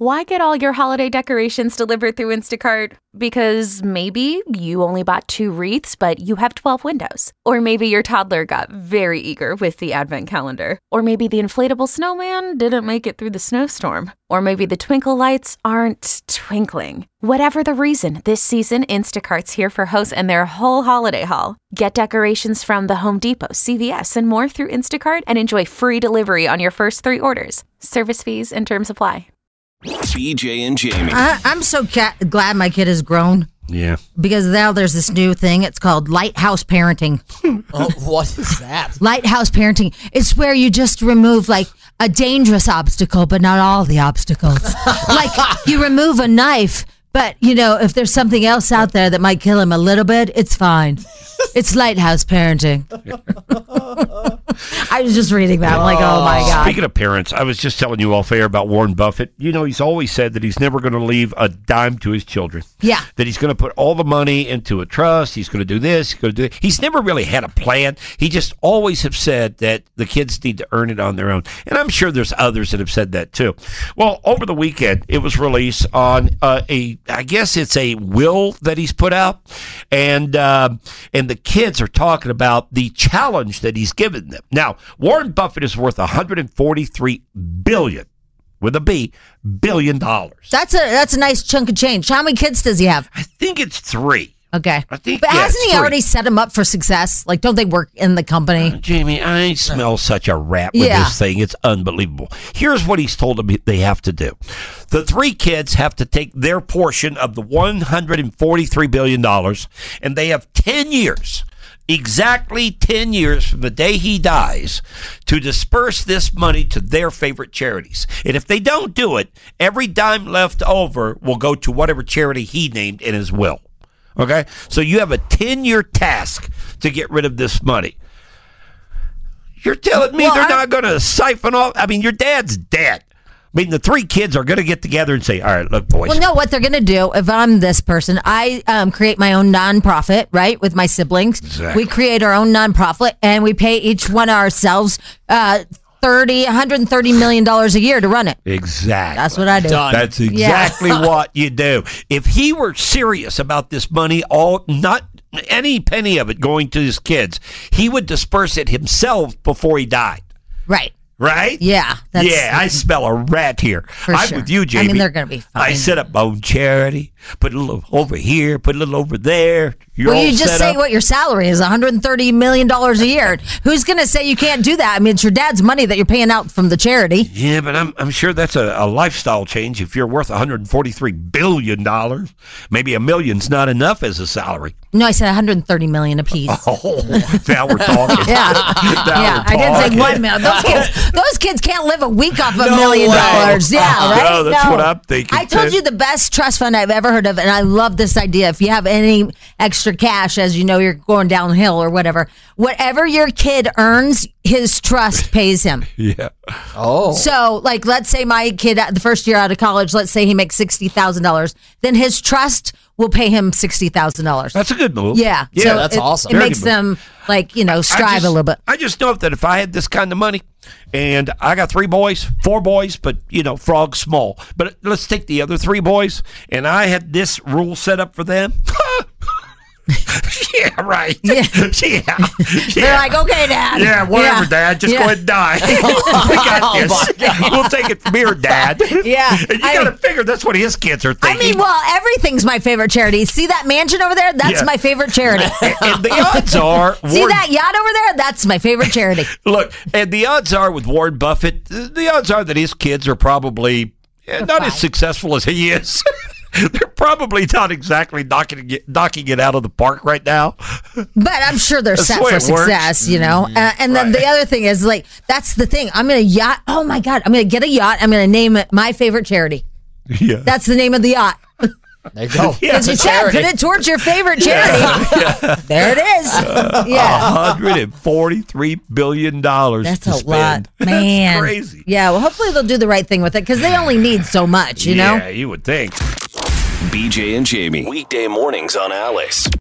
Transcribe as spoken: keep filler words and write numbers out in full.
Why get all your holiday decorations delivered through Instacart? Because maybe you only bought two wreaths, but you have twelve windows. Or maybe your toddler got very eager with the advent calendar. Or maybe the inflatable snowman didn't make it through the snowstorm. Or maybe the twinkle lights aren't twinkling. Whatever the reason, this season, Instacart's here for hosts and their whole holiday haul. Get decorations from the Home Depot, C V S, and more through Instacart and enjoy free delivery on your first three orders. Service fees and terms apply. B J and Jamie. I, I'm so ca- glad my kid has grown. Yeah. Because now there's this new thing. It's called lighthouse parenting. Oh, what is that? Lighthouse parenting. It's where you just remove like a dangerous obstacle, but not all the obstacles. Like you remove a knife, but you know, if there's something else out there that might kill him a little bit, it's fine. It's lighthouse parenting. I was just reading that. I'm like, oh my God. Speaking of parents, I was just telling you off air about Warren Buffett. You know, he's always said that he's never going to leave a dime to his children. Yeah. That he's going to put all the money into a trust. He's going to do this. He's going to do it. He's never really had a plan. He just always have said that the kids need to earn it on their own. And I'm sure there's others that have said that too. Well, over the weekend, it was released on uh, a, I guess it's a will that he's put out. And, uh, and the kids are talking about the challenge that he's given them. Now, Warren Buffett is worth one hundred forty-three billion dollars, with a B, billion dollars. That's a that's a nice chunk of change. How many kids does he have? I think it's three. Okay. I think, but yeah, hasn't he three. already set him up for success? Like, don't they work in the company? Uh, Jamie, I smell such a rat with Yeah. this thing. It's unbelievable. Here's what he's told them they have to do. The three kids have to take their portion of the one hundred forty-three billion dollars, and they have ten years. Exactly ten years from the day he dies to disperse this money to their favorite charities. And if they don't do it, every dime left over will go to whatever charity he named in his will. Okay? So you have a ten-year task to get rid of this money. You're telling me Well, they're I- not going to siphon off? I mean, your dad's dead. I mean, the three kids are going to get together and say, all right, look, boys. Well, no, what they're going to do, if I'm this person, I um, create my own nonprofit, right, with my siblings. Exactly. We create our own nonprofit, and we pay each one ourselves uh, thirty, one hundred thirty million dollars a year to run it. Exactly. That's what I do. Done. That's exactly what you do. If he were serious about this money, all not any penny of it going to his kids, he would disperse it himself before he died. Right. Right? Yeah. That's, yeah, I smell a rat here. For I'm sure. with you, I Jamie. mean, they're gonna be fine. I set up my own charity, put a little over here, put a little over there. You're Well, all you just set say up. what your salary is, one hundred thirty million dollars a year. Who's going to say you can't do that? I mean, it's your dad's money that you're paying out from the charity. Yeah, but I'm I'm sure that's a, a lifestyle change. If you're worth one hundred forty-three billion dollars, maybe a million's not enough as a salary. No, I said one hundred thirty million dollars apiece. Oh, now we're talking. Yeah, Now yeah. we're I didn't say talking. one million. Those kids, those kids can't live a week off a No million way. dollars. Yeah, Uh-uh. right. No, that's what I'm thinking, I told too. you the best trust fund I've ever heard of, and I love this idea. If you have any extra cash, as you know, you're going downhill or whatever, whatever your kid earns, his trust pays him. Yeah. Oh. So, like, let's say my kid, the first year out of college, let's say he makes sixty thousand dollars, then his trust will pay him sixty thousand dollars. That's a good move. Yeah. Yeah, so that's it, awesome. It Very makes good move. them, like, you know, I strive just- a little bit. I just know that if I had this kind of money, and I got three boys, four boys, but, you know, Frog's small. But let's take the other three boys, and I had this rule set up for them. Yeah, right. Yeah. yeah. They're yeah. like, okay, Dad. Yeah, whatever, Yeah. Dad. Just Yeah. go ahead and die. We got this. We'll take it from here, Dad. Yeah. And you I- got to figure that's what his kids are I thinking. mean, well, everything's my favorite charity. See that mansion over there? That's Yeah. my favorite charity. and the odds are, See Warren- that yacht over there? That's my favorite charity. Look, and the odds are with Warren Buffett, the odds are that his kids are probably eh, not as fine. successful as he is. They're probably not exactly knocking it, knocking it out of the park right now. But I'm sure they're That's set the way for it works. success, you know? Uh, and then Right. the other thing is, like, that's the thing. I'm going to yacht. Oh, my God. I'm going to get a yacht. I'm going to name it my favorite charity. Yeah. That's the name of the yacht. There you go. Yeah, As you It's a said, charity. put it towards your favorite charity. There it is. Yeah. one hundred forty-three billion dollars That's to a spend. lot, man. That's crazy. Yeah, well, hopefully they'll do the right thing with it because they only need so much, you know? Yeah, you would think. B J and Jamie. Weekday mornings on Alice.